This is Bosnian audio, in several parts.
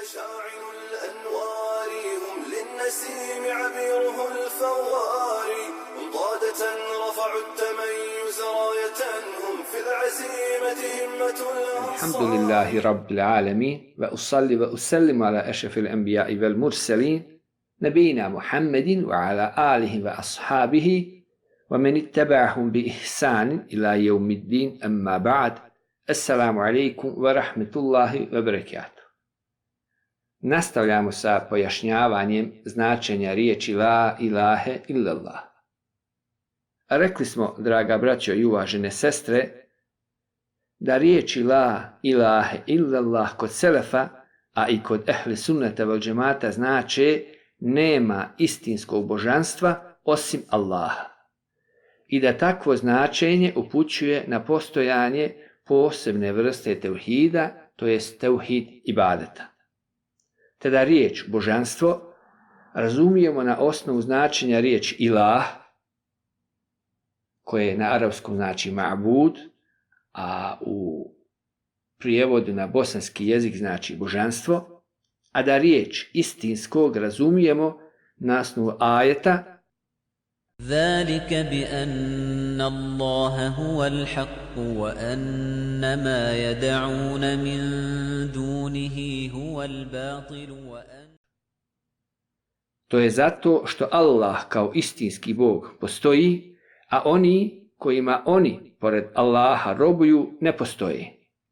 مشاعل الأنوار هم للنسيم عبيره الفوار هم قادة رفعوا التميز راية هم في العزيمة همة الأنصار. الحمد لله رب العالمين وأصلي وأسلم على أشرف الأنبياء والمرسلين نبينا محمد وعلى آله وأصحابه ومن اتبعهم بإحسان إلى يوم الدين. أما بعد، السلام عليكم ورحمة الله وبركاته. Nastavljamo sa pojašnjavanjem značenja riječi la ilahe illallah. Rekli smo, draga braćo i uvažene sestre, da riječi la ilahe illallah kod selefa, a i kod ehli sunnata vel džemata znače nema istinskog božanstva osim Allaha. I da takvo značenje upućuje na postojanje posebne vrste tevhida, to jest tevhid ibadeta. Te da riječ božanstvo razumijemo na osnovu značenja riječ ilah, koje na arapskom znači ma'bud, a u prijevodu na bosanski jezik znači božanstvo, a da riječ istinskog razumijemo na osnovu ajeta ذلك بأن الله هو الحق وأن ما يدعون من دونه هو الباطل To je zato što Allah kao istinski Bog postoji, a oni kojima oni pored Allaha robuju ne postoje.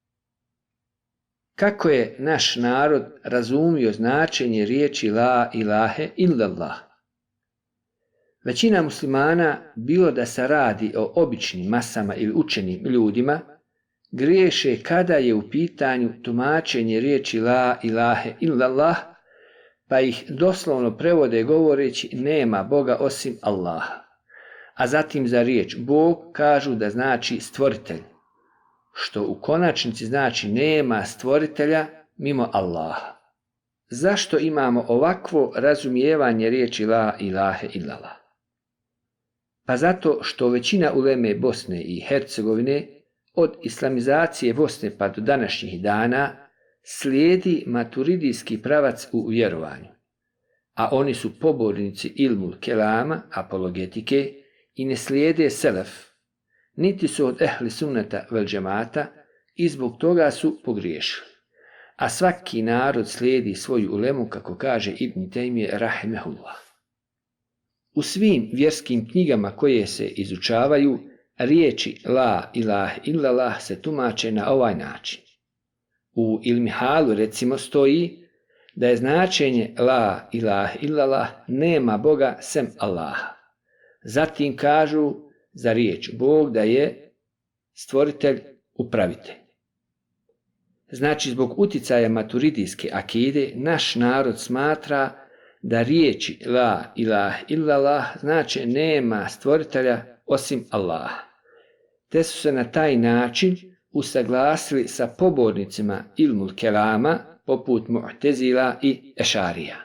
Kako je naš narod razumio značenje riječi la ilahe illallah? Većina muslimana, bilo da se radi o običnim masama ili učenim ljudima, griješe kada je u pitanju tumačenje riječi la ilahe illallah, pa ih doslovno prevode govoreći nema Boga osim Allaha. A zatim za riječ Bog kažu da znači stvoritelj, što u konačnici znači nema stvoritelja mimo Allaha. Zašto imamo ovakvo razumijevanje riječi la ilahe illallah? Pa zato što većina uleme Bosne i Hercegovine od islamizacije Bosne pa do današnjih dana slijedi maturidijski pravac u vjerovanju, a oni su pobornici ilmul kelama, apologetike, i ne slijede selef, niti su od ehli sunnata vel džemata i zbog toga su pogriješili. A svaki narod slijedi svoju ulemu, kako kaže Ibn Tejmije rahimehullah. U svim vjerskim knjigama koje se izučavaju, riječi la ilahe illallah se tumače na ovaj način. U Ilmihalu recimo stoji da je značenje la ilahe illallah nema Boga sem Allaha. Zatim kažu za riječ Bog da je stvoritelj, upravitelj. Znači, zbog uticaja maturidijske akide, naš narod smatra da riječi la ilahe illallah znači nema stvoritelja osim Allaha. Te su se na taj način usaglasili sa pobornicima ilmul kelama poput Mu'tezila i Ešarija.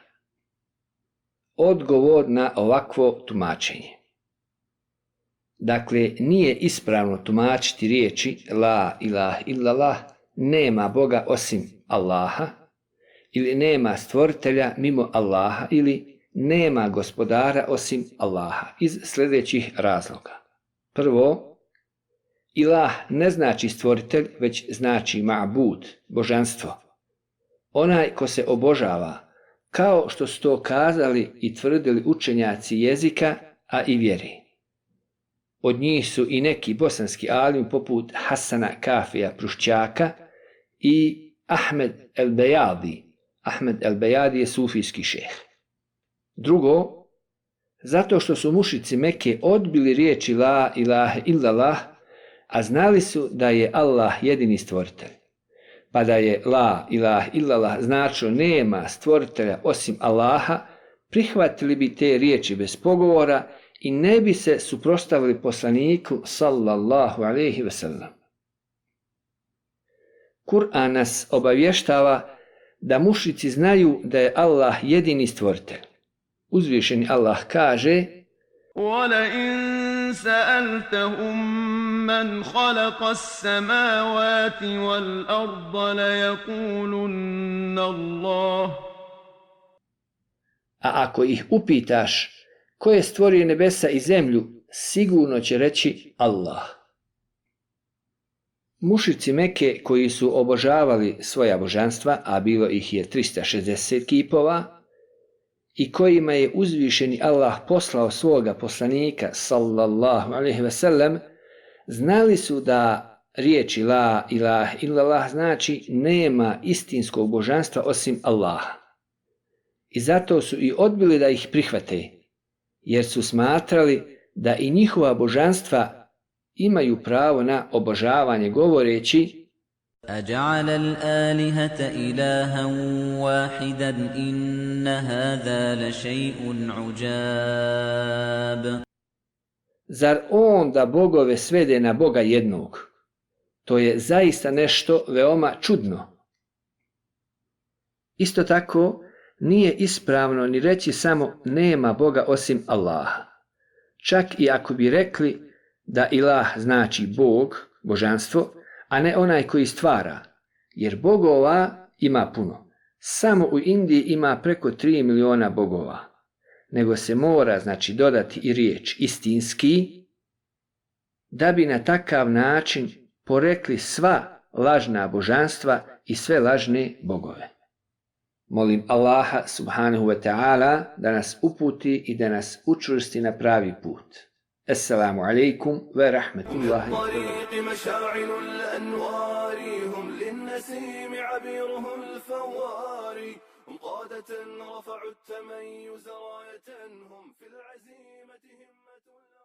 Odgovor na ovakvo tumačenje. Dakle, nije ispravno tumačiti riječi la ilahe illallah nema Boga osim Allaha, ili nema stvoritelja mimo Allaha, ili nema gospodara osim Allaha, iz sljedećih razloga. Prvo, ilah ne znači stvoritelj, već znači ma'bud, božanstvo. Onaj ko se obožava, kao što su to kazali i tvrdili učenjaci jezika, a i vjeri. Od njih su i neki bosanski alim poput Hasana Kafija Prušćaka i Ahmed el-Bejadi. Ahmed el-Bejadi je sufijski šejh. Drugo, zato što su mušici Mekke odbili riječi la ilahe illallah, a znali su da je Allah jedini stvoritelj. Pa da je la ilahe illallah značilo nema stvoritelja osim Allaha, prihvatili bi te riječi bez pogovora i ne bi se suprotstavili poslaniku sallallahu alejhi ve sellem. Kur'an nas obavještava da mušrici znaju da je Allah jedini stvoritelj. Uzvišeni Allah kaže: وَلَئِن سَأَلْتَهُم مَّنْ خَلَقَ السَّمَاوَاتِ وَالْأَرْضَ لَيَقُولُنَّ إن الله A ako ih upitaš ko je stvorio nebesa i zemlju, sigurno će reći Allah. Mušici Mekke koji su obožavali svoja božanstva, a bilo ih je 360 kipova, i kojima je uzvišeni Allah poslao svoga poslanika sallallahu alejhi ve sellem, znali su da riječi la ilaha illallah znači nema istinskog božanstva osim Allaha. I zato su i odbili da ih prihvate, jer su smatrali da i njihova božanstva imaju pravo na obožavanje govoreći أجعل الآلهة إلها واحدا إن هذا لشيء عجاب. Zar on da bogove svede na Boga jednog? To je zaista nešto veoma čudno. Isto tako, nije ispravno ni reći samo nema Boga osim Allaha. Čak i ako bi rekli da ilah znači Bog, božanstvo, a ne onaj koji stvara, jer bogova ima puno. Samo u Indiji ima preko 3 miliona bogova. Nego se mora znači dodati i riječ istinski, da bi na takav način porekli sva lažna božanstva i sve lažne bogove. Molim Allaha subhanahu wa ta'ala da nas uputi i da nas učvrsti na pravi put. Assalamu alaikum wa rahmatullahi wa قادة رفعوا التميز راية هم في العزيمة همة